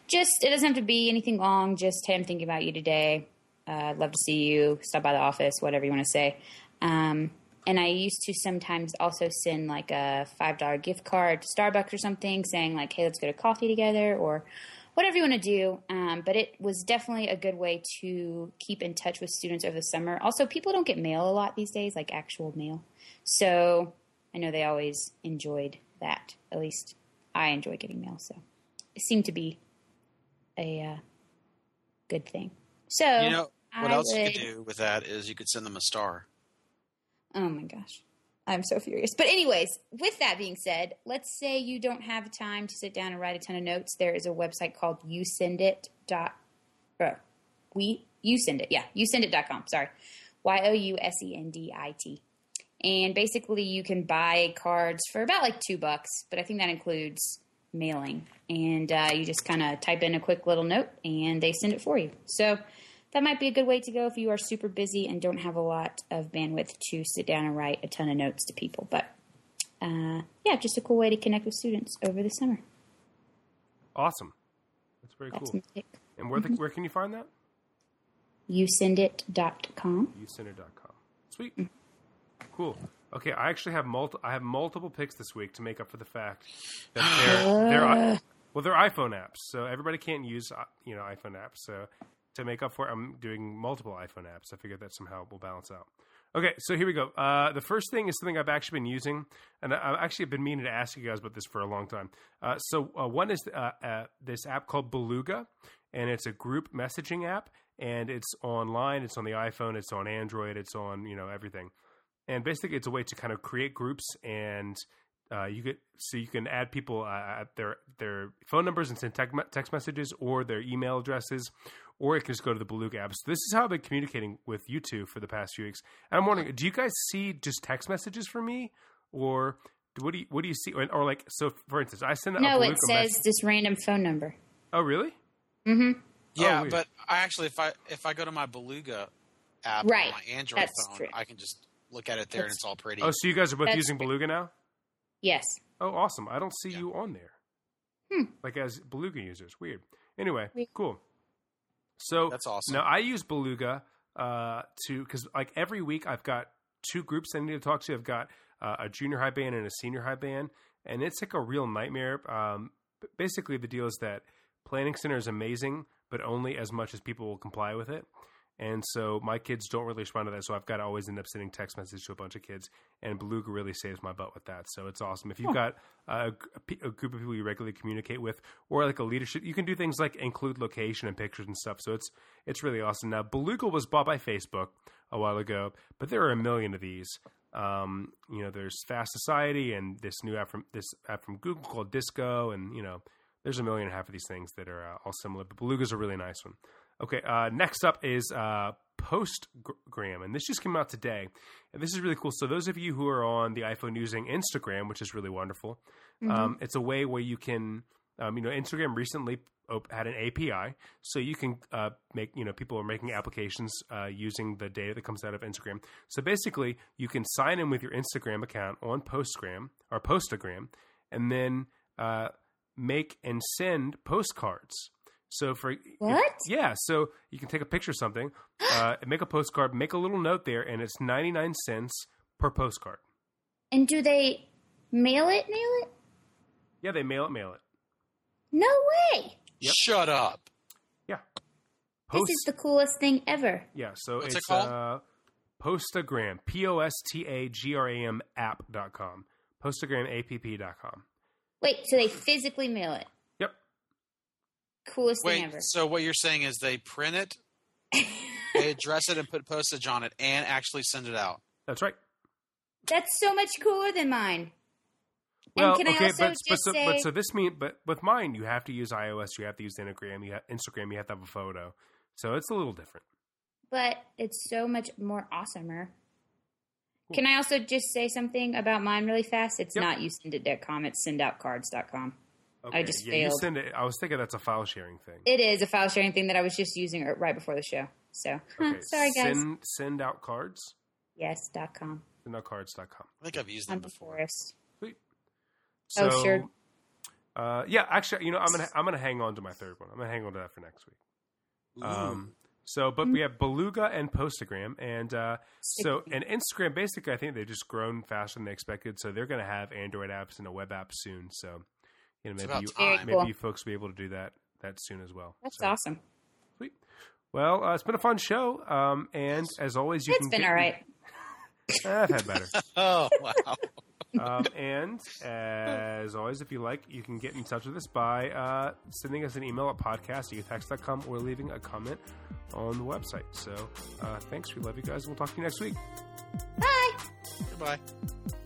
Just, it doesn't have to be anything long. Just, hey, I'm thinking about you today. I'd love to see you. Stop by the office, whatever you want to say. And I used to sometimes also send like a $5 gift card to Starbucks or something saying like, hey, let's go to coffee together or whatever you want to do. But it was definitely a good way to keep in touch with students over the summer. Also, people don't get mail a lot these days, like actual mail. So I know they always enjoyed that. At least I enjoy getting mail. So it seemed to be a good thing. So what else you could do with that is you could send them a star. Oh my gosh. I'm so furious. But anyways, with that being said, let's say you don't have time to sit down and write a ton of notes. There is a website called yousendit.com. Sorry. YOUSENDIT. And basically you can buy cards for about like $2, but I think that includes mailing. And you just kind of type in a quick little note and they send it for you. So that might be a good way to go if you are super busy and don't have a lot of bandwidth to sit down and write a ton of notes to people. But, just a cool way to connect with students over the summer. Awesome. That's very cool. And where can you find that? Yousendit.com. Yousendit.com. Sweet. Cool. Okay, I actually have multiple picks this week to make up for the fact that they're iPhone apps. So everybody can't use iPhone apps. So to make up for it, I'm doing multiple iPhone apps. I figured that somehow will balance out. Okay, so here we go. The first thing is something I've actually been using, and I've actually been meaning to ask you guys about this for a long time. One is this app called Beluga, and it's a group messaging app, and it's online. It's on the iPhone. It's on Android. It's on everything. And basically, it's a way to kind of create groups, and you can add people at their phone numbers and send text messages or their email addresses, or it can just go to the Beluga app. So this is how I've been communicating with you two for the past few weeks. And I'm wondering, do you guys see just text messages from me, or what do you see? Or like, so for instance, I send a Beluga it says this random phone number. Oh, really? Mm-hmm. Yeah, but I actually, if I go to my Beluga app on my Android phone, true. I can just look at it there and it's all pretty. Oh, so you guys are both using Beluga now? Yes. Oh, awesome. I don't see you on there. Like as Beluga users. Weird. Anyway, cool. So that's awesome. Now I use Beluga because like every week I've got two groups I need to talk to. I've got a junior high band and a senior high band, and it's like a real nightmare. Basically, the deal is that Planning Center is amazing, but only as much as people will comply with it. And so my kids don't really respond to that, so I've got to always end up sending text messages to a bunch of kids, and Beluga really saves my butt with that. So it's awesome. If you've got a group of people you regularly communicate with, or like a leadership, you can do things like include location and pictures and stuff. So it's really awesome. Now, Beluga was bought by Facebook a while ago, but there are a million of these. There's Fast Society and this new app from Google called Disco, and there's 1.5 million of these things that are all similar. But Beluga's a really nice one. Okay, next up is Postgram, and this just came out today. And this is really cool. So those of you who are on the iPhone using Instagram, which is really wonderful, it's a way where you can, Instagram recently had an API, so you can make, people are making applications using the data that comes out of Instagram. So basically, you can sign in with your Instagram account on Postgram, and then make and send postcards. So so you can take a picture of something, make a postcard, make a little note there, and it's 99 cents per postcard. And do they mail it? Yeah, they mail it. No way! Yep. Shut up. Yeah. This is the coolest thing ever. Yeah, so What's it's it called? Postagram, Postagram app.com. Postogramapp.com. Wait, so they physically mail it? Yep. Coolest thing ever. So what you're saying is they print it, they address it and put postage on it, and actually send it out. That's right. That's so much cooler than mine. Well, and can I also but with mine, you have to use iOS, you have to use Instagram, you have to have a photo. So it's a little different. But it's so much more awesomer. Cool. Can I also just say something about mine really fast? It's not yousendit.com, it's sendoutcards.com. Okay. I just failed. You send it. I was thinking that's a file sharing thing. It is a file sharing thing that I was just using right before the show. So, sorry guys. Send out cards? Yes.com. Sendoutcards.com. I think I've used them before. Forest. Sweet. So, sure. Yeah, actually, I'm gonna hang on to my third one. I'm gonna hang on to that for next week. But we have Beluga and Postagram, and and Instagram. Basically, I think they've just grown faster than they expected, so they're going to have Android apps and a web app soon. So, maybe you folks will be able to do that soon as well. That's awesome. Sweet. Well, it's been a fun show, and as always, it's been all right. I've had better. Oh wow. And as always, if you like, you can get in touch with us by sending us an email at podcast@youtext.com or leaving a comment on the website. So thanks. We love you guys. We'll talk to you next week. Bye. Goodbye.